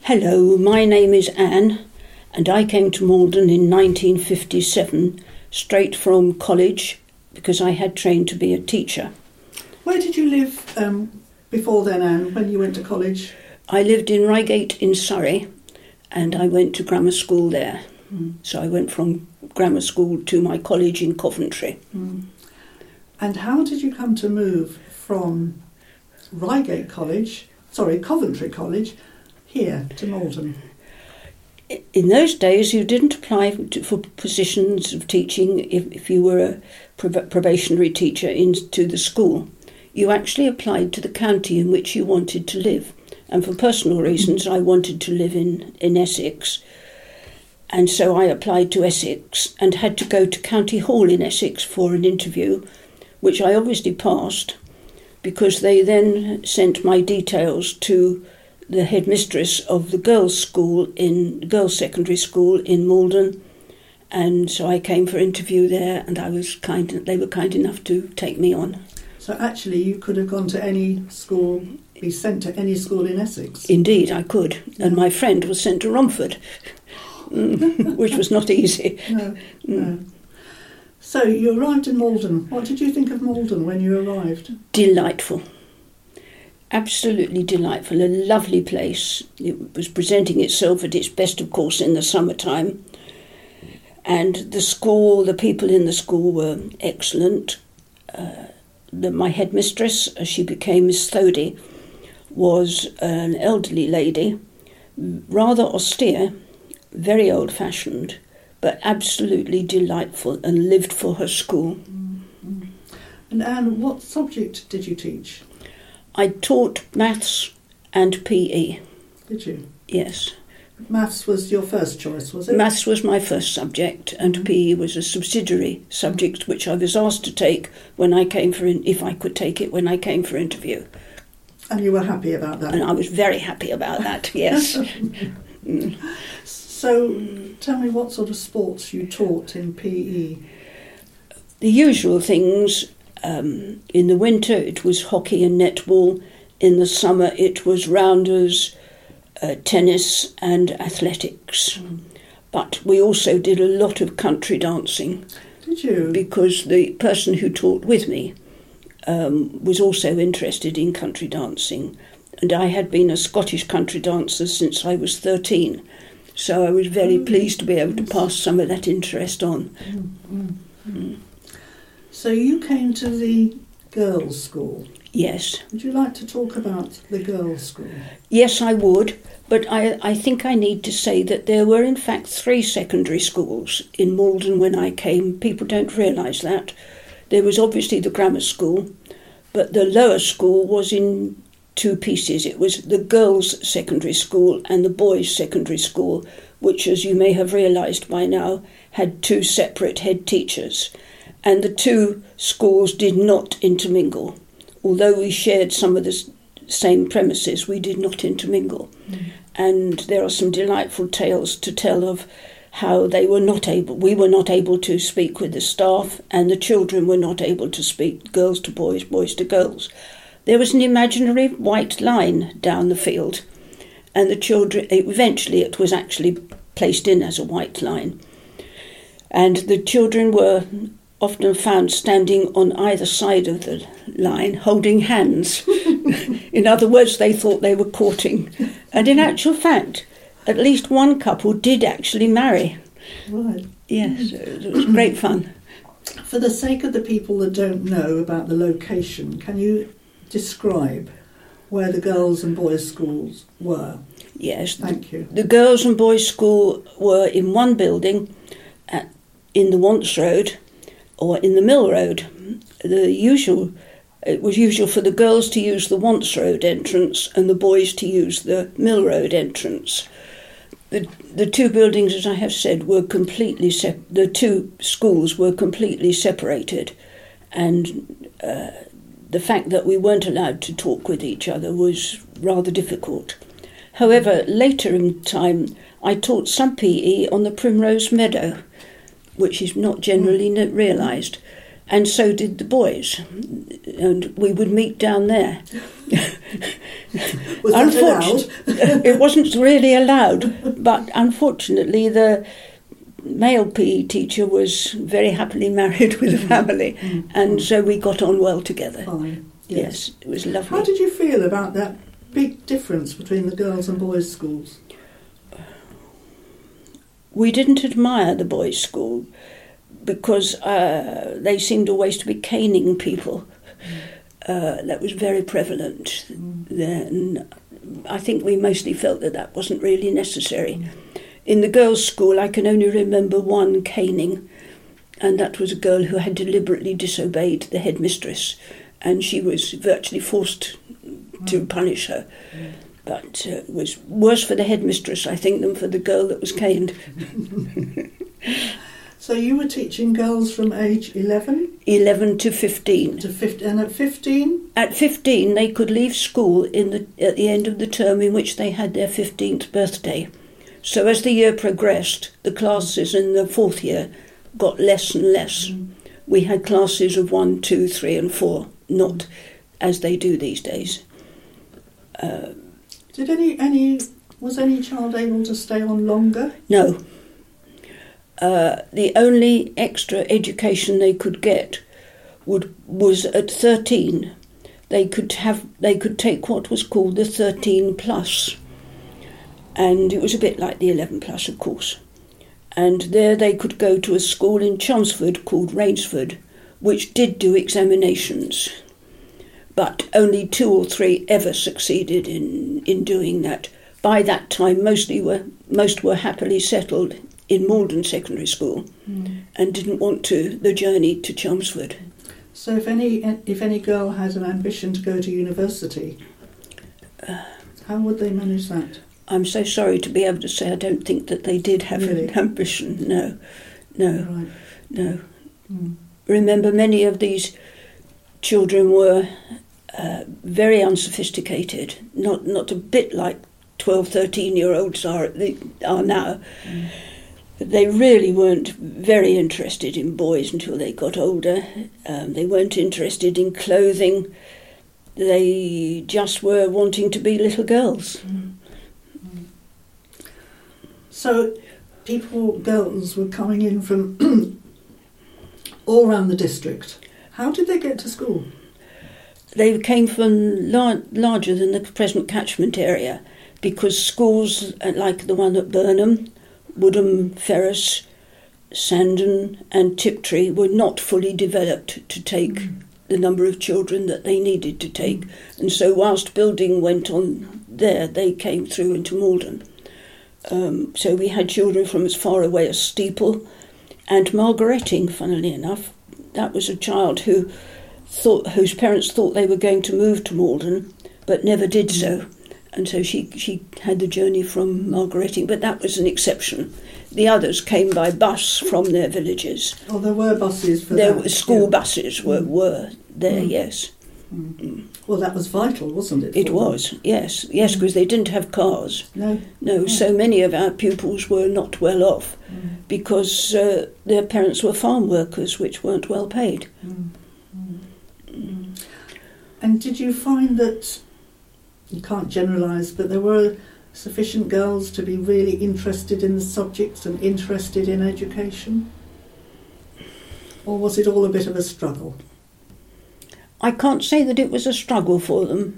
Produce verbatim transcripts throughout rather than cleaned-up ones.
Hello, my name is Anne, and I came to Malden in nineteen fifty-seven, straight from college, because I had trained to be a teacher. Where did you live um, before then, Anne, when you went to college? I lived in Reigate in Surrey, and I went to grammar school there. Mm. So I went from grammar school to my college in Coventry. Mm. And how did you come to move from Reigate College, sorry, Coventry College, here to Malden? In those days, you didn't apply for positions of teaching if, if you were a probationary teacher into the school. You actually applied to the county in which you wanted to live. And for personal reasons, I wanted to live in, in Essex. And so I applied to Essex and had to go to County Hall in Essex for an interview, which I obviously passed, because they then sent my details to the headmistress of the girls' school in girls' secondary school in Malden, and so I came for interview there, and I was kind. They were kind enough to take me on. So actually, you could have gone to any school, be sent to any school in Essex. Indeed, I could, yeah. And my friend was sent to Romford, which was not easy. No, no. So you arrived in Malden. What did you think of Malden when you arrived? Delightful. Absolutely delightful, a lovely place. It was presenting itself at its best, of course, in the summertime. And the school, the people in the school were excellent. Uh, the, my headmistress, as she became Miss Thody, was an elderly lady, rather austere, very old-fashioned, but absolutely delightful, and lived for her school. Mm-hmm. And Anne, what subject did you teach? I taught maths and P E. Did you? Yes. Maths was your first choice, was it? Maths was my first subject, and mm-hmm. P E was a subsidiary subject which I was asked to take when I came for in, if I could take it when I came for interview. And you were happy about that? And I was very happy about that, yes. mm. So, tell me what sort of sports you taught in P E. The usual things. Um, in the winter it was hockey and netball. In the summer it was rounders, uh, tennis and athletics. Mm. But we also did a lot of country dancing. Did you? Because the person who taught with me um, was also interested in country dancing. And I had been a Scottish country dancer since I was thirteen. So I was very mm. pleased to be able to pass some of that interest on. Mm, mm, mm. So you came to the girls' school? Yes. Would you like to talk about the girls' school? Yes, I would, but I, I think I need to say that there were in fact three secondary schools in Malden when I came. People don't realise that. There was obviously the grammar school, but the lower school was in two pieces. It was the girls' secondary school and the boys' secondary school, which, as you may have realised by now, had two separate head teachers. And the two schools did not intermingle. Although we shared some of the same premises, we did not intermingle. Mm. And there are some delightful tales to tell of how they were not able, we were not able to speak with the staff, and the children were not able to speak, girls to boys, boys to girls. There was an imaginary white line down the field, and the children, eventually it was actually placed in as a white line. And the children were often found standing on either side of the line, holding hands. In other words, they thought they were courting. And in actual fact, at least one couple did actually marry. Right. Yes, it was great fun. For the sake of the people that don't know about the location, can you describe where the girls' and boys' schools were? Yes. Thank the, you. The girls' and boys' school were in one building at, in the Wants Road, or in the Mill Road. The usual, it was usual for the girls to use the Wants Road entrance and the boys to use the Mill Road entrance. The the two buildings, as I have said, were completely sep- the two schools were completely separated, and uh, the fact that we weren't allowed to talk with each other was rather difficult. However, later in time, I taught some P E on the Primrose Meadow, which is not generally realised. and so did the boys, and we would meet down there. Was that allowed? It wasn't really allowed, but unfortunately the male P E teacher was very happily married with a family, mm. and so we got on well together. Fine. Yes. yes, it was lovely. How did you feel about that big difference between the girls' and boys' schools? We didn't admire the boys' school because uh, they seemed always to be caning people. Mm. Uh, that was very prevalent mm. there, and I think we mostly felt that that wasn't really necessary. Mm. In the girls' school, I can only remember one caning, and that was a girl who had deliberately disobeyed the headmistress, and she was virtually forced mm. to punish her. Mm. But uh, it was worse for the headmistress, I think, than for the girl that was caned. So you were teaching girls from age eleven? eleven to fifteen. To fifteen, and at fifteen? At fifteen, they could leave school in the at the end of the term in which they had their fifteenth birthday. So as the year progressed, the classes in the fourth year got less and less. Mm. We had classes of one, two, three and four, not as they do these days. Uh, Did any, any, was any child able to stay on longer? No. Uh, the only extra education they could get would was at thirteen. They could have, they could take what was called the thirteen plus. And it was a bit like the eleven plus, of course. And there they could go to a school in Chelmsford called Rainsford, which did do examinations. But only two or three ever succeeded in, in doing that. By that time, mostly were most were happily settled in Malden Secondary School mm. and didn't want to the journey to Chelmsford. So if any if any girl had an ambition to go to university, uh, how would they manage that? I'm so sorry to be able to say I don't think that they did have really? an ambition. No, no, right. no. Mm. Remember, many of these children were uh, very unsophisticated, not not a bit like twelve, thirteen-year-olds are, are now. Mm. They really weren't very interested in boys until they got older. Um, they weren't interested in clothing. They just were wanting to be little girls. Mm. So people, girls were coming in from all around the district. How did they get to school? They came from lar- larger than the present catchment area, because schools like the one at Burnham, Woodham, Ferris, Sandon and Tiptree were not fully developed to take mm. the number of children that they needed to take. Mm. And so whilst building went on there, they came through into Malden. Um, so we had children from as far away as Steeple and Margaretting, funnily enough. That was a child who thought, whose parents thought they were going to move to Malden, but never did so. And so she, she had the journey from Margaretting, but that was an exception. The others came by bus from their villages. Oh, there were buses for there that. Were school yeah. buses were, were there, mm. yes. Mm. Mm. Well, that was vital, wasn't it? It was, them? yes. Yes, because mm. they didn't have cars. No. No, no, so many of our pupils were not well off mm. because uh, their parents were farm workers, which weren't well paid. Mm. Mm. Mm. And did you find that, you can't generalise, but there were sufficient girls to be really interested in the subjects and interested in education? Or was it all a bit of a struggle? I can't say that it was a struggle for them,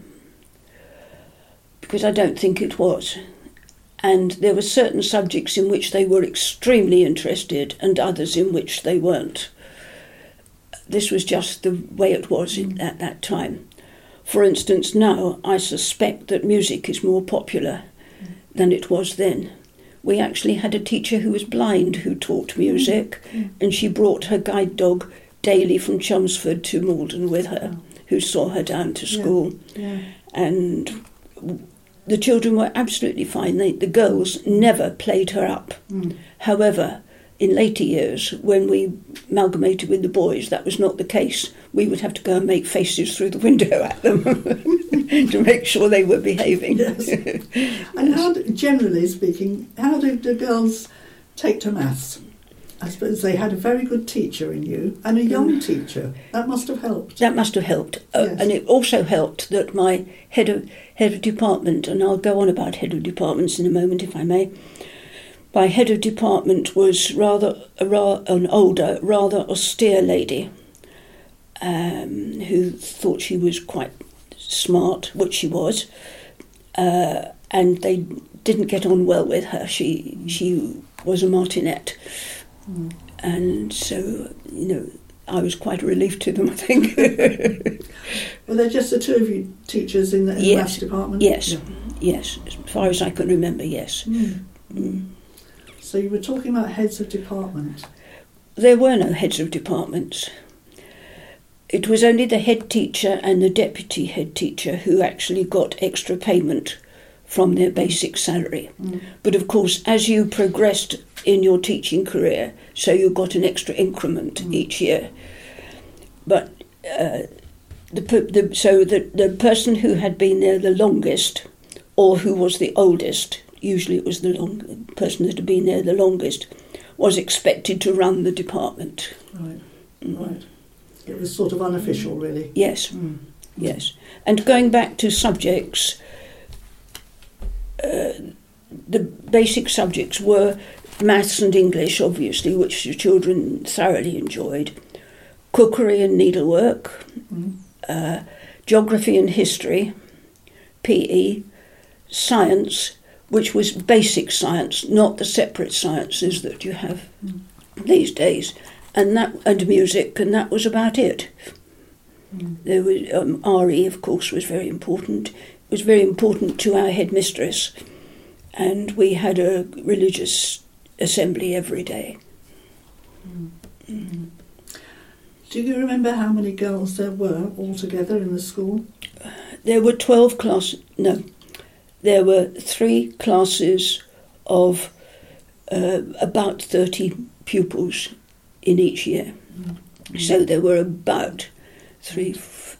because I don't think it was. And there were certain subjects in which they were extremely interested and others in which they weren't. This was just the way it was in, at that time. For instance, now I suspect that music is more popular than it was then. We actually had a teacher who was blind who taught music, mm. and she brought her guide dog daily from Chelmsford to Malden with her, who saw her down to school. Yeah. Yeah. And the children were absolutely fine. They, the girls never played her up. Mm. However, in later years, when we amalgamated with the boys, that was not the case. We would have to go and make faces through the window at them to make sure they were behaving. Yes. And how, generally speaking, how did the girls take to maths? I suppose they had a very good teacher in you, and a young teacher. That must have helped. That must have helped. Uh, Yes. And it also helped that my head of head of department, and I'll go on about head of departments in a moment if I may, my head of department was rather a, ra- an older, rather austere lady um, who thought she was quite smart, which she was, uh, and they didn't get on well with her. She, she was a martinet. Mm. And so, you know, I was quite a relief to them, I think. Were there just the two of you teachers in the, in the Yes. maths department? Yes, Yeah. yes. As far as I can remember, yes. Mm. Mm. So you were talking about heads of department. There were no heads of departments. It was only the head teacher and the deputy head teacher who actually got extra payment from their basic salary. Mm. But of course, as you progressed in your teaching career, so you got an extra increment Mm. each year. But uh, the, per- the so the, the person who had been there the longest, or who was the oldest, usually it was the long person that had been there the longest, was expected to run the department. Right, Mm. right. It was sort of unofficial, really. Yes, Mm. yes. And going back to subjects, uh, the basic subjects were maths and English, obviously, which the children thoroughly enjoyed, cookery and needlework, Mm. uh, geography and history, P E, science, which was basic science, not the separate sciences that you have Mm. these days, and that and music, and that was about it. Mm. There was um, R E, of course, was very important. It was very important to our headmistress, and we had a religious assembly every day. Mm. Mm. Do you remember how many girls there were altogether in the school? There were twelve classes. No, there were three classes of uh, about thirty pupils in each year. Mm. So there were about three,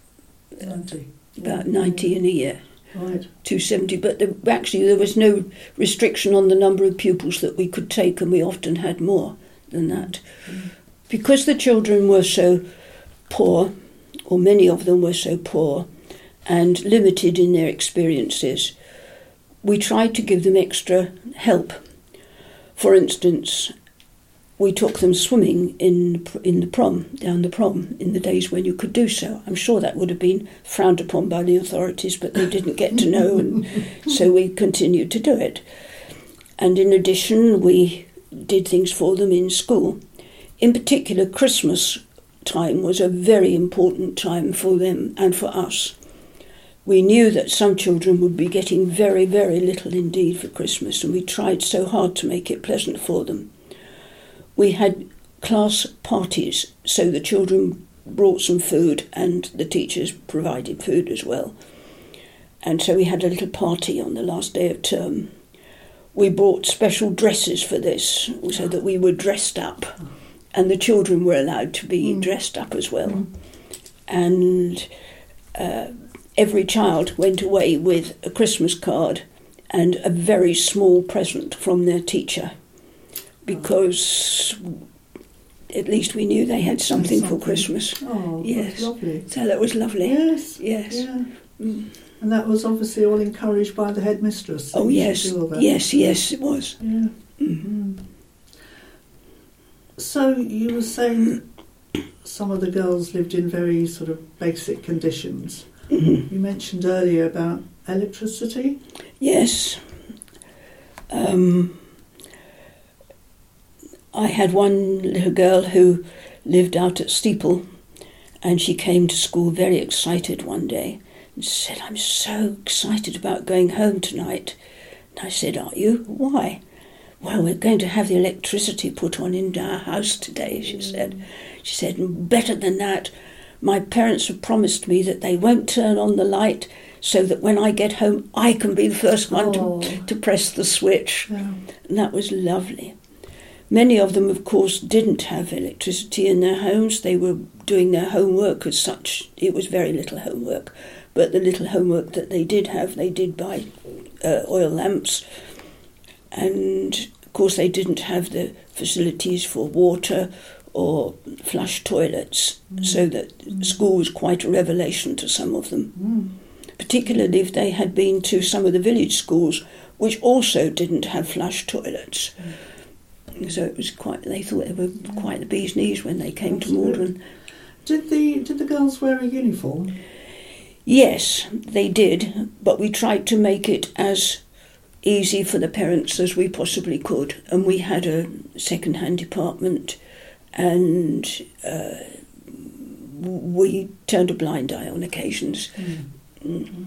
ninety. about ninety in a year. Right. two seventy, but there, actually there was no restriction on the number of pupils that we could take, and we often had more than that. Mm. Because the children were so poor, or many of them were so poor, and limited in their experiences, we tried to give them extra help. For instance, we took them swimming in in the prom, down the prom, in the days when you could do so. I'm sure that would have been frowned upon by the authorities, but they didn't get to know, and so we continued to do it. And in addition, we did things for them in school. In particular, Christmas time was a very important time for them and for us. We knew that some children would be getting very, very little indeed for Christmas, and we tried so hard to make it pleasant for them. We had class parties, so the children brought some food and the teachers provided food as well. And so we had a little party on the last day of term. We bought special dresses for this, so that we were dressed up, and the children were allowed to be Mm. dressed up as well. Mm. And uh, every child went away with a Christmas card and a very small present from their teacher, because at least we knew they had something, Something. for Christmas. Oh, Yes. that's lovely. So that was lovely. Yes. Yes. Yeah. Mm. And that was obviously all encouraged by the headmistress. that Oh, you yes. should do all that. Yes, yes, it was. Yeah. Mm. Mm. So you were saying some of the girls lived in very sort of basic conditions. Mhm. You mentioned earlier about electricity. Yes. Um, I had one little girl who lived out at Steeple, and she came to school very excited one day and said, "I'm so excited about going home tonight." And I said, "Are you? Why?" "Well, we're going to have the electricity put on in our house today," she said. She said, "And better than that, my parents have promised me that they won't turn on the light, so that when I get home I can be the first one Oh. to, to press the switch." Yeah. And that was lovely. Many of them, of course, didn't have electricity in their homes. They were doing their homework as such. It was very little homework, but the little homework that they did have, they did by uh, oil lamps. And course, they didn't have the facilities for water or flush toilets, mm. so that mm. school was quite a revelation to some of them, mm. particularly if they had been to some of the village schools, which also didn't have flush toilets. Mm. So it was quite. They thought they were quite the bee's knees when they came Absolutely. to Maldon. Did the did the girls wear a uniform? Yes, they did, but we tried to make it as easy for the parents as we possibly could, and we had a second-hand department, and uh, we turned a blind eye on occasions. Mm. Mm.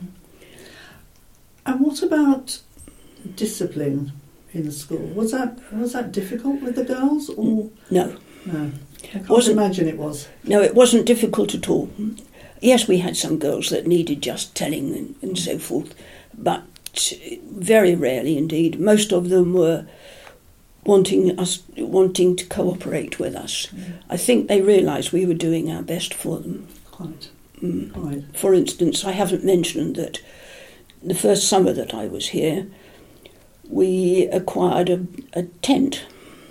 And what about discipline in school? Was that was that difficult with the girls, or no? No, I can't wasn't, imagine it was. No, it wasn't difficult at all. Yes, we had some girls that needed just telling and, and so forth, but very rarely indeed. Most of them were wanting us, wanting to cooperate with us. Mm. I think they realised we were doing our best for them. Quite. Mm. Quite. For instance, I haven't mentioned that the first summer that I was here, we acquired a, a tent,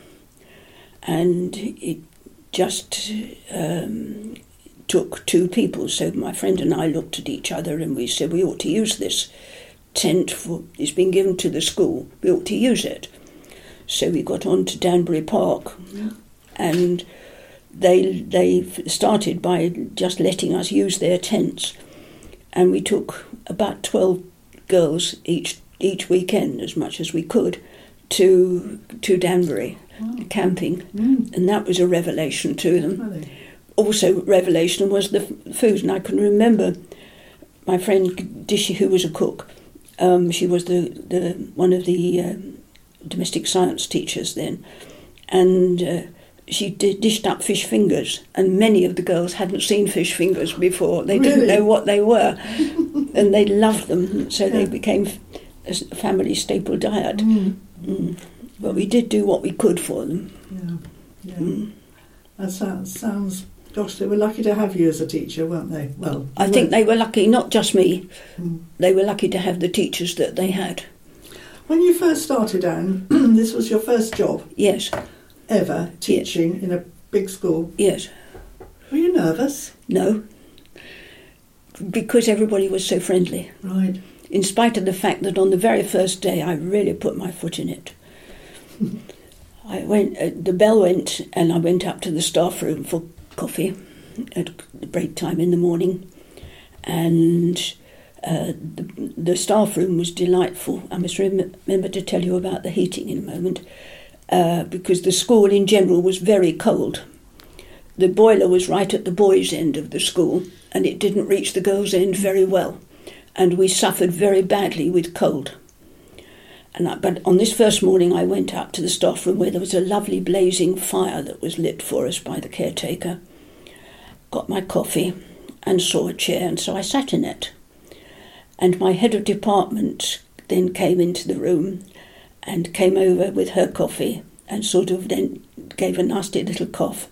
and it just um, took two people. So my friend and I looked at each other and we said we ought to use this tent. For it's been given to the school. We ought to use it. So we got on to Danbury Park, mm-hmm. and they they started by just letting us use their tents, and we took about twelve girls each each weekend, as much as we could, to to Danbury, oh. camping, mm. and that was a revelation to them. Really? Also, revelation was the f- food, and I can remember my friend Dishy, who was a cook. Um, she was the, the one of the uh, domestic science teachers then, and uh, she did, dished up fish fingers, and many of the girls hadn't seen fish fingers before. They really? didn't know what they were, and they loved them, so yeah. they became a family staple diet. Mm. Mm. But we did do what we could for them. Yeah, yeah. Mm. That sounds, sounds, gosh, they were lucky to have you as a teacher, weren't they? Well, I weren't. think they were lucky, not just me, mm. they were lucky to have the teachers that they had. When you first started, Anne, this was your first job? Yes. Ever teaching yes. in a big school? Yes. Were you nervous? No, because everybody was so friendly. Right. In spite of the fact that on the very first day I really put my foot in it. I went. Uh, the bell went, and I went up to the staff room for coffee at the break time in the morning, and uh, the, the staff room was delightful. I must rem- remember to tell you about the heating in a moment, uh, because the school in general was very cold. The boiler was right at the boys' end of the school, and it didn't reach the girls' end very well, and we suffered very badly with cold. And I, but on this first morning I went up to the staff room where there was a lovely blazing fire that was lit for us by the caretaker, got my coffee and saw a chair, and so I sat in it. And my head of department then came into the room and came over with her coffee and sort of then gave a nasty little cough.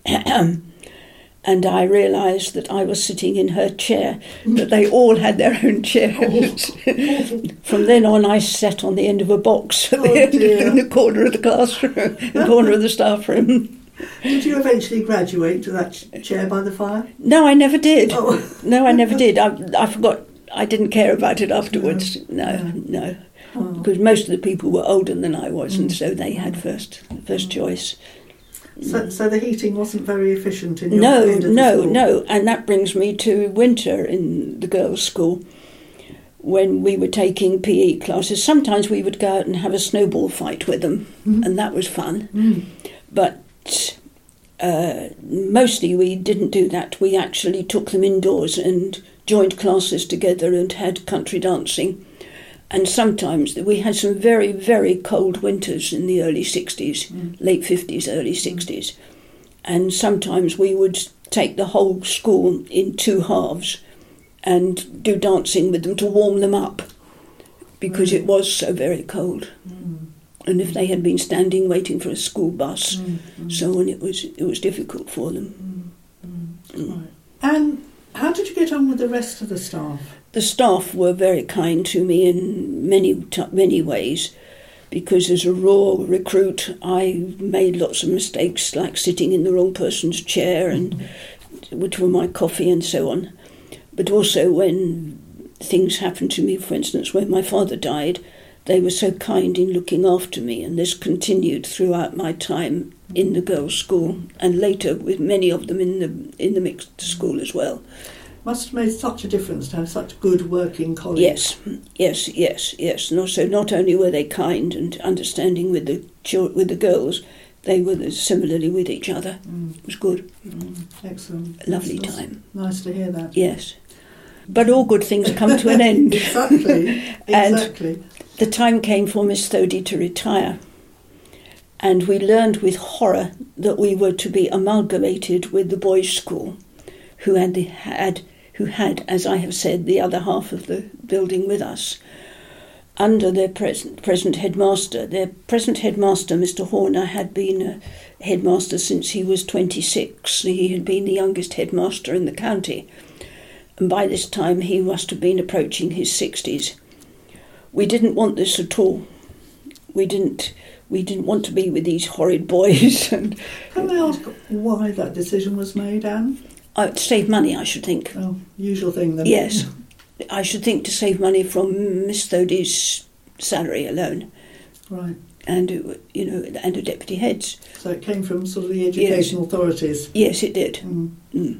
And I realised that I was sitting in her chair, that they all had their own chairs. From then on, I sat on the end of a box at oh, the end, dear. in the corner of the classroom, the corner of the staff room. Did you eventually graduate to that ch- chair by the fire? No, I never did. Oh. No, I never did. I, I forgot. I didn't care about it afterwards. No, no. no. Oh. Because most of the people were older than I was, and so they had first first choice. So, so the heating wasn't very efficient in your no, end of the no, school? no, and that brings me to winter in the girls' school. When we were taking P E classes, sometimes we would go out and have a snowball fight with them, mm-hmm. and that was fun. Mm. But uh, mostly we didn't do that. We actually took them indoors and joined classes together and had country dancing. And sometimes we had some very, very cold winters in the early sixties, mm. late fifties, early sixties. Mm. And sometimes we would take the whole school in two halves and do dancing with them to warm them up, because mm. it was so very cold. Mm. And if they had been standing waiting for a school bus, mm. Mm. so on, it was it was difficult for them. Mm. Mm. Mm. Right. And how did you get on with the rest of the staff? The staff were very kind to me in many many ways. because as a raw recruit I made lots of mistakes, like sitting in the wrong person's chair, and which were my coffee and so on. But also when things happened to me, for instance, when my father died, they were so kind in looking after me, and this continued throughout my time in the girls' school, and later with many of them in the in the mixed school as well. Must have made such a difference to have such good working colleagues. Yes, yes, yes, yes. And also, not only were they kind and understanding with the chil- with the girls, they were similarly with each other. Mm. It was good. Mm. Excellent. A lovely That's time. Nice to hear that. Yes. But all good things come to an end. Exactly, exactly. And the time came for Miss Thodey to retire. And we learned with horror that we were to be amalgamated with the boys' school, who had, the, had, who had, as I have said, the other half of the building with us, under their present, present headmaster. Their present headmaster, Mister Horner, had been a headmaster since he was twenty-six. He had been the youngest headmaster in the county. And by this time he must have been approaching his sixties. We didn't want this at all. We didn't we didn't want to be with these horrid boys. And can I ask why that decision was made, Anne? Uh, to save money, I should think. Oh, usual thing then. Yes. I should think to save money from Miss Thodey's salary alone. Right. And, you know, and the deputy heads. So it came from sort of the education Yes. authorities. Yes, it did. Mm. Mm.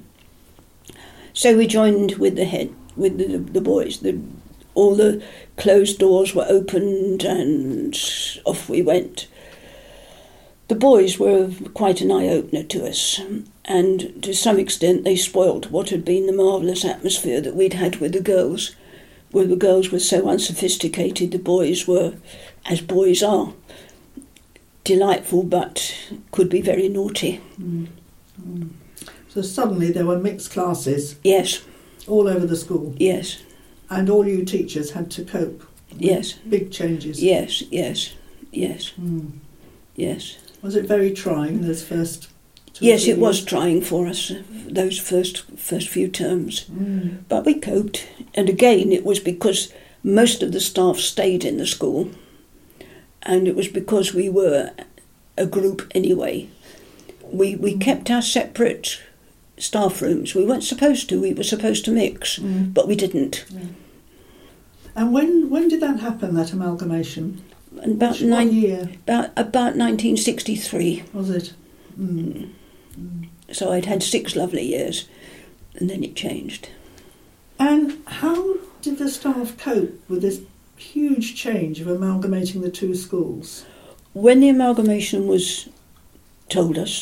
So we joined with the head, with the, the boys. The, all the closed doors were opened and off we went. The boys were quite an eye-opener to us, and to some extent they spoilt what had been the marvellous atmosphere that we'd had with the girls, where the girls were so unsophisticated, the boys were, as boys are, delightful but could be very naughty. Mm. Mm. So suddenly there were mixed classes. Yes. All over the school. Yes. And all you teachers had to cope. Yes. Big changes. Yes, yes, yes, Mm. yes. Was it very trying, those first two Yes, three it was years? trying for us, uh, those first first few terms. Mm. But we coped. And again, it was because most of the staff stayed in the school. And it was because we were a group anyway. We, we Mm. kept our separate staff rooms. We weren't supposed to. We were supposed to mix. Mm. But we didn't. Yeah. And when when did that happen, that amalgamation? And about, Which- what nine, year about, about nineteen sixty-three. was it? Mm. Mm. So I'd had six lovely years. And then it changed. And how did the staff cope with this huge change of amalgamating the two schools? When the amalgamation was told us,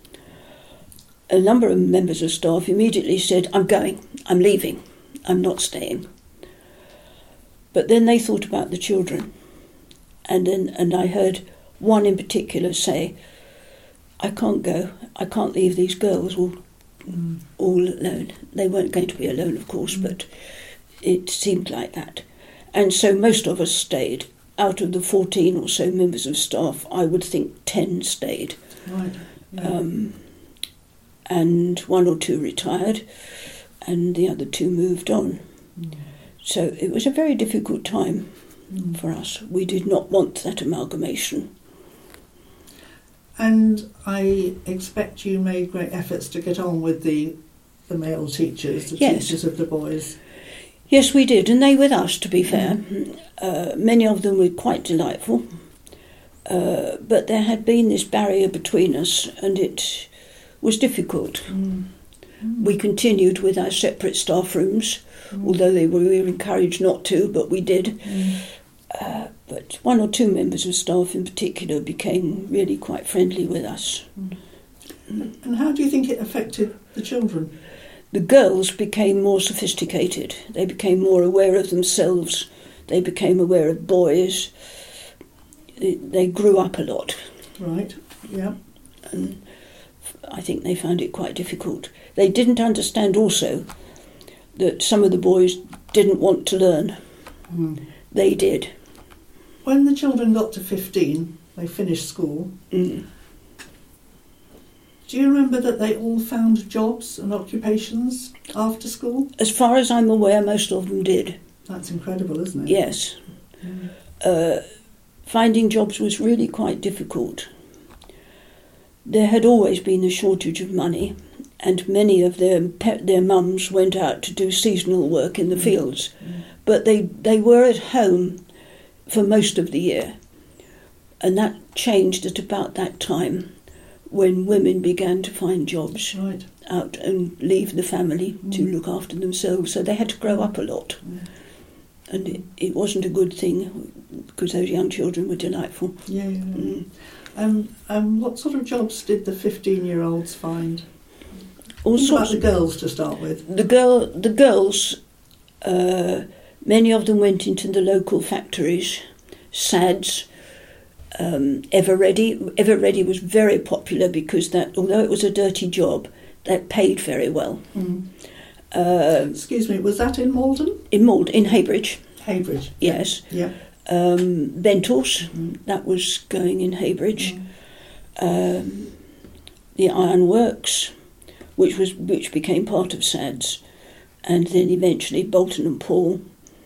a number of members of staff immediately said, I'm going, I'm leaving, I'm not staying. But then they thought about the children. And then and I heard one in particular say, I can't go, I can't leave these girls all, Mm. all alone. They weren't going to be alone, of course, Mm. but it seemed like that. And so most of us stayed. Out of the fourteen or so members of staff, I would think ten stayed. Right. Yeah. Um, and one or two retired, and the other two moved on. Mm. So it was a very difficult time Mm. for us. We did not want that amalgamation. And I expect you made great efforts to get on with the the male teachers, the Yes. teachers of the boys. Yes, we did, and they with us, to be fair. Uh, many of them were quite delightful. Uh, but there had been this barrier between us, and it was difficult. Mm. Mm. We continued with our separate staff rooms, Mm. although they were, we were encouraged not to, but we did. Mm. Uh, but one or two members of staff in particular became really quite friendly with us. And how do you think it affected the children? The girls became more sophisticated. They became more aware of themselves. They became aware of boys. They, they grew up a lot. Right. Yeah. And I think they found it quite difficult. They didn't understand also that some of the boys didn't want to learn. Mm. They did. When the children got to fifteen, they finished school. Mm. Do you remember that they all found jobs and occupations after school? As far as I'm aware, most of them did. That's incredible, isn't it? Yes. Mm. Uh, finding jobs was really quite difficult. There had always been a shortage of money, and many of their pe- their mums went out to do seasonal work in the mm. fields, mm. but they, they were at home for most of the year. And that changed at about that time when women began to find jobs right. out and leave the family mm. to look after themselves. So they had to grow up a lot. Mm. And it, it wasn't a good thing because those young children were delightful. Yeah, yeah, yeah. Mm. Um, um, what sort of jobs did the fifteen-year-olds find? All Think sorts about the girls to start with. The girl, the girls, uh, many of them went into the local factories, S A Ds, um, Everready. Everready was very popular because that, although it was a dirty job, that paid very well. Mm. Uh, Excuse me, was that in Malden? In Malden, in Heybridge. Heybridge. Yes. Yeah. Um, Bentals, mm. that was going in Heybridge. Mm. Um, the Ironworks, which was which became part of S A Ds, and then eventually Bolton and Paul.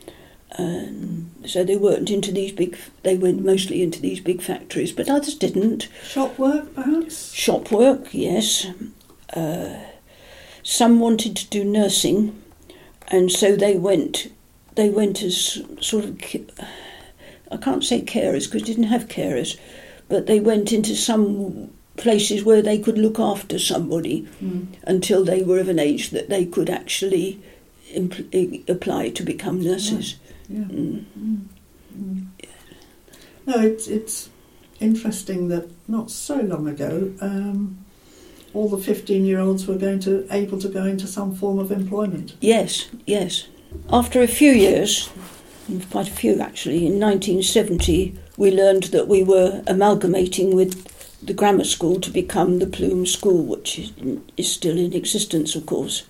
Um, so they weren't into these big. They went mostly into these big factories, but others didn't. Shop work, perhaps. Shop work, yes. Uh, some wanted to do nursing, and so they went. They went as sort of. I can't say carers because they didn't have carers, but they went into some places where they could look after somebody mm. until they were of an age that they could actually impl- apply to become nurses. Yeah. Yeah. Mm. Mm. Mm. No, it's it's interesting that not so long ago, um, all the fifteen-year-olds were going to able to go into some form of employment. Yes, yes. After a few years, quite a few actually, in nineteen seventy, we learned that we were amalgamating with the grammar school to become the Plume School, which is, is still in existence, of course.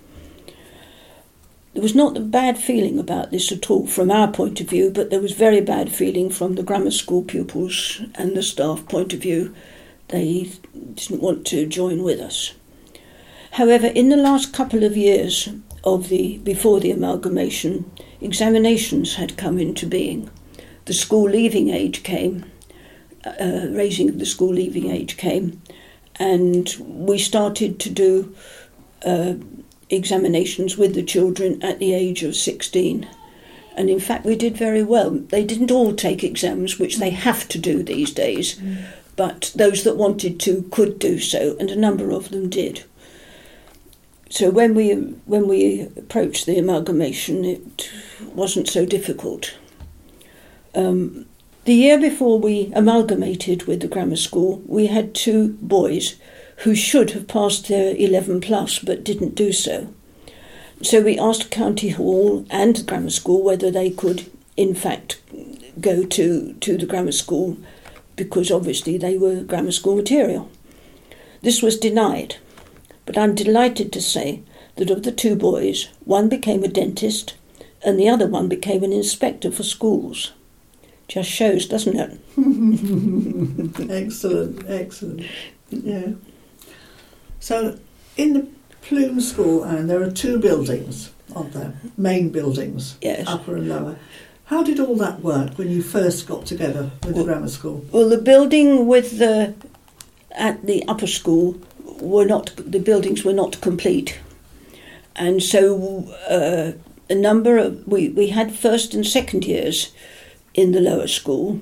There was not a bad feeling about this at all from our point of view, but there was very bad feeling from the grammar school pupils and the staff point of view. They didn't want to join with us. However, in the last couple of years of the before the amalgamation, examinations had come into being. The school leaving age came, uh, raising of the school leaving age came, and we started to do uh, examinations with the children at the age of sixteen. And in fact we did very well. They didn't all take exams, which they have to do these days, mm. but those that wanted to could do so, and a number of them did. So when we when we approached the amalgamation, it wasn't so difficult. Um, the year before we amalgamated with the grammar school, we had two boys who should have passed their eleven plus but didn't do so. So we asked County Hall and the grammar school whether they could in fact go to, to the grammar school, because obviously they were grammar school material. This was denied, but I'm delighted to say that of the two boys, one became a dentist and the other one became an inspector for schools. Just shows, doesn't it? Excellent, excellent. Yeah. So in the Plume School, Anne, there are two buildings, aren't there? Main buildings, yes. Upper and lower. How did all that work when you first got together with well, the grammar school? Well, the building with the at the upper school were not the buildings were not complete, and so uh, a number of we we had first and second years in the lower school,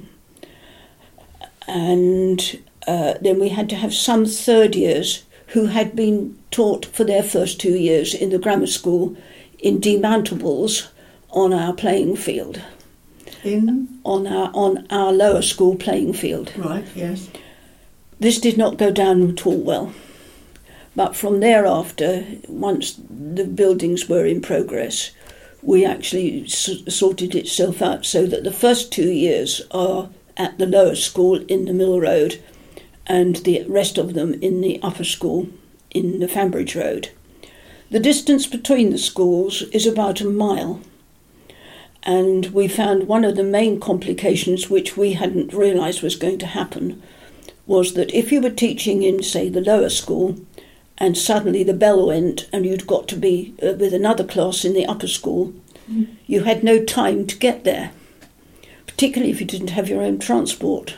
and uh, then we had to have some third years who had been taught for their first two years in the grammar school in demountables on our playing field. In? On our on our lower school playing field. Right, yes. This did not go down at all well. But from thereafter, once the buildings were in progress, we actually s- sorted itself out so that the first two years are at the lower school in the Mill Road and the rest of them in the upper school in the Fambridge Road. The distance between the schools is about a mile, and we found one of the main complications which we hadn't realised was going to happen was that if you were teaching in, say, the lower school and suddenly the bell went and you'd got to be uh, with another class in the upper school, mm. you had no time to get there. particularly if you didn't have your own transport.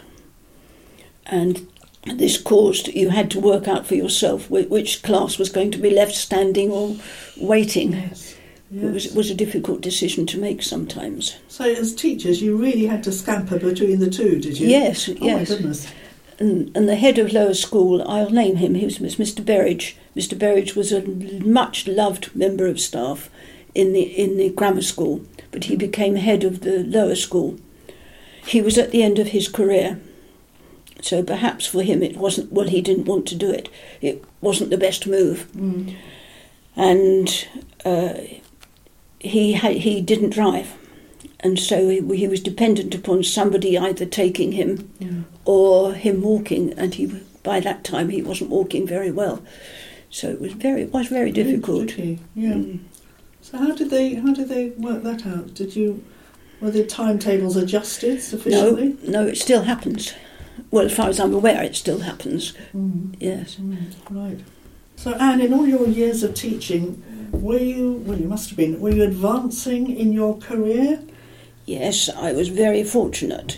And this caused, you had to work out for yourself which class was going to be left standing or waiting. Yes. Yes. It was, it was a difficult decision to make sometimes. So as teachers, you really had to scamper between the two, did you? Yes, oh yes. My goodness. And, and the head of lower school, I'll name him, he was Mister Berridge. Mister Berridge was a much loved member of staff in the in the grammar school, but he became head of the lower school. He was at the end of his career, so perhaps for him it wasn't, well, he didn't want to do it. It wasn't the best move. Mm. And uh, he had, he didn't drive. And so he, he was dependent upon somebody either taking him Yeah. or him walking, and he by that time he wasn't walking very well. So it was very it was very difficult. Tricky. Yeah. Mm. So how did they how did they work that out? Did you were the timetables adjusted sufficiently? No, no, it still happens. Well, as far as I'm aware, it still happens. Mm. Yes. Mm. Right. So Anne, in all your years of teaching, were you well? You must have been. Were you advancing in your career? Yes, I was very fortunate.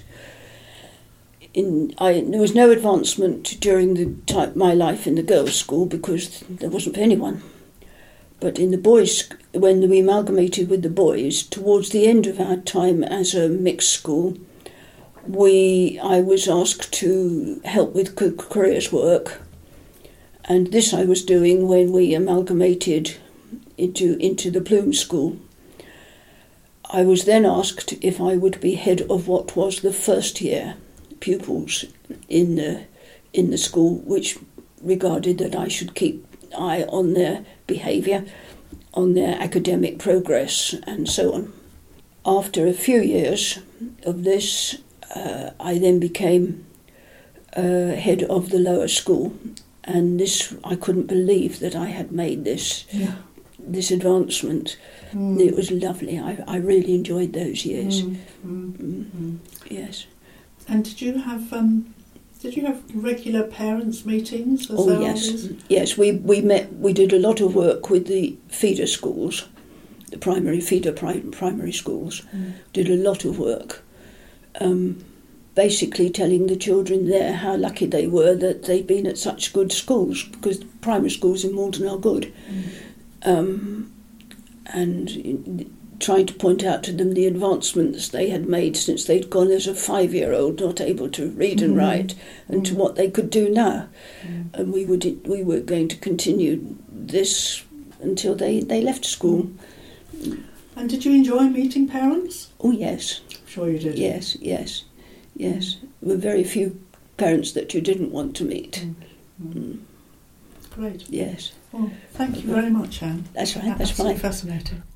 In, I, there was no advancement during the time, my life in the girls' school because there wasn't for anyone. But in the boys, when we amalgamated with the boys, towards the end of our time as a mixed school, we I was asked to help with careers work, and this I was doing when we amalgamated into into the Bloom School. I was then asked if I would be head of what was the first year pupils in the in the school, which regarded that I should keep an eye on their behaviour, on their academic progress, and so on. After a few years of this, uh, I then became uh, head of the lower school, and this I couldn't believe that I had made this Yeah. this advancement. Mm. It was lovely. I, I really enjoyed those years. Mm. Mm. Mm. Mm. Yes. And did you have um, did you have regular parents' meetings? As Oh there yes, always? yes. We we met. We did a lot of work with the feeder schools, the primary feeder pri- primary schools. Mm. Did a lot of work, um, basically telling the children there how lucky they were that they'd been at such good schools, because primary schools in Malden are good, Mm. um, and trying to point out to them the advancements they had made since they'd gone as a five-year-old not able to read and Mm. write, and Mm. to what they could do now. Mm. And we would we were going to continue this until they, they left school. And did you enjoy meeting parents? Oh yes, I'm sure you did. yes, yes, yes. There were very few parents that you didn't want to meet. Mm. Mm. Great. Yes, Well, thank you very much, Anne. that's right. That's fine. Absolutely fascinating.